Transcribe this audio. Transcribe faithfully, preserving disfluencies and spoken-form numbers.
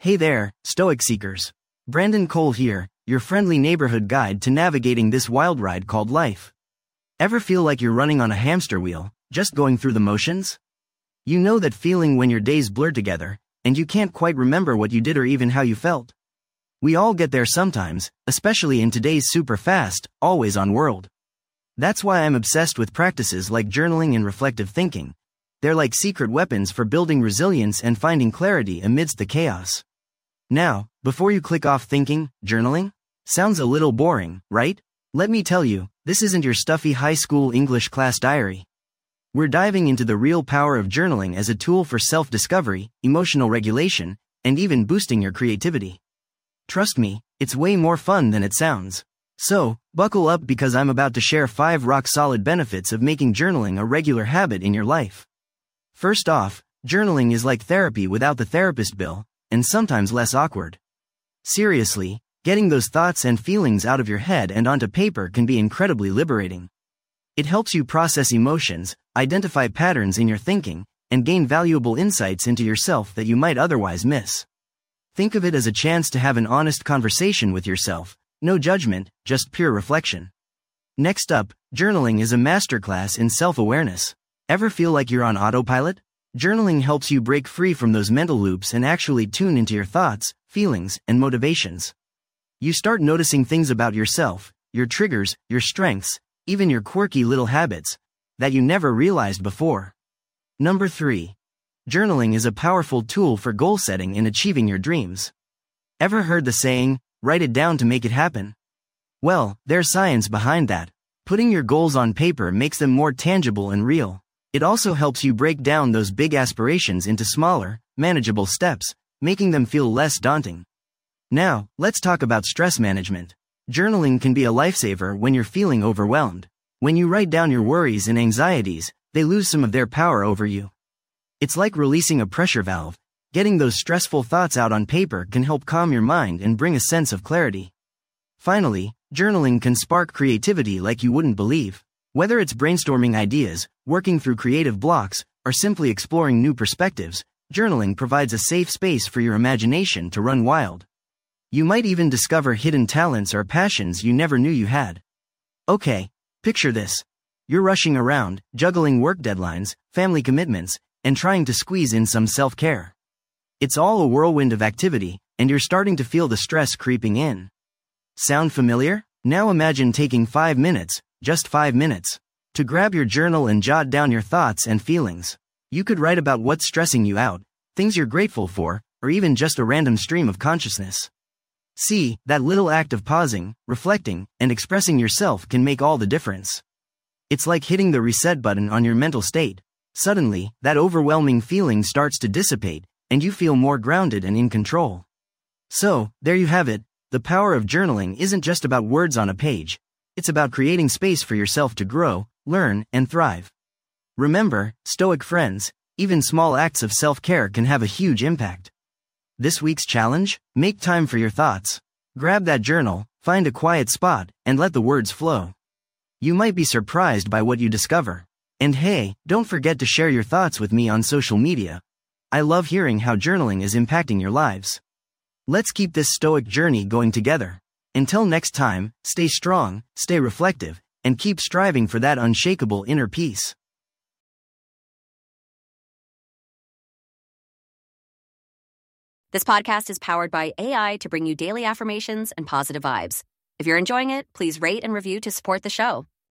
Hey there, Stoic Seekers. Brandon Cole here, your friendly neighborhood guide to navigating this wild ride called life. Ever feel like you're running on a hamster wheel, just going through the motions? You know that feeling when your days blur together, and you can't quite remember what you did or even how you felt? We all get there sometimes, especially in today's super fast, always on world. That's why I'm obsessed with practices like journaling and reflective thinking. They're like secret weapons for building resilience and finding clarity amidst the chaos. Now, before you click off thinking, journaling? Sounds a little boring, right? Let me tell you, this isn't your stuffy high school English class diary. We're diving into the real power of journaling as a tool for self-discovery, emotional regulation, and even boosting your creativity. Trust me, it's way more fun than it sounds. So, buckle up because I'm about to share five rock-solid benefits of making journaling a regular habit in your life. First off, journaling is like therapy without the therapist bill, and sometimes less awkward. Seriously, getting those thoughts and feelings out of your head and onto paper can be incredibly liberating. It helps you process emotions, identify patterns in your thinking, and gain valuable insights into yourself that you might otherwise miss. Think of it as a chance to have an honest conversation with yourself, no judgment, just pure reflection. Next up, journaling is a masterclass in self-awareness. Ever feel like you're on autopilot? Journaling helps you break free from those mental loops and actually tune into your thoughts, feelings, and motivations. You start noticing things about yourself, your triggers, your strengths, even your quirky little habits, that you never realized before. Number three. Journaling is a powerful tool for goal setting and achieving your dreams. Ever heard the saying, write it down to make it happen? Well, there's science behind that. Putting your goals on paper makes them more tangible and real. It also helps you break down those big aspirations into smaller, manageable steps, making them feel less daunting. Now, let's talk about stress management. Journaling can be a lifesaver when you're feeling overwhelmed. When you write down your worries and anxieties, they lose some of their power over you. It's like releasing a pressure valve. Getting those stressful thoughts out on paper can help calm your mind and bring a sense of clarity. Finally, journaling can spark creativity like you wouldn't believe. Whether it's brainstorming ideas, working through creative blocks, or simply exploring new perspectives, journaling provides a safe space for your imagination to run wild. You might even discover hidden talents or passions you never knew you had. Okay, picture this. You're rushing around, juggling work deadlines, family commitments, and trying to squeeze in some self-care. It's all a whirlwind of activity, and you're starting to feel the stress creeping in. Sound familiar? Now imagine taking five minutes, just five minutes, to grab your journal and jot down your thoughts and feelings. You could write about what's stressing you out, things you're grateful for, or even just a random stream of consciousness. See, that little act of pausing, reflecting, and expressing yourself can make all the difference. It's like hitting the reset button on your mental state. Suddenly, that overwhelming feeling starts to dissipate, and you feel more grounded and in control. So, there you have it. The power of journaling isn't just about words on a page. It's about creating space for yourself to grow, learn, and thrive. Remember, Stoic friends, even small acts of self-care can have a huge impact. This week's challenge? Make time for your thoughts. Grab that journal, find a quiet spot, and let the words flow. You might be surprised by what you discover. And hey, don't forget to share your thoughts with me on social media. I love hearing how journaling is impacting your lives. Let's keep this stoic journey going together. Until next time, stay strong, stay reflective, and keep striving for that unshakable inner peace. This podcast is powered by A I to bring you daily affirmations and positive vibes. If you're enjoying it, please rate and review to support the show.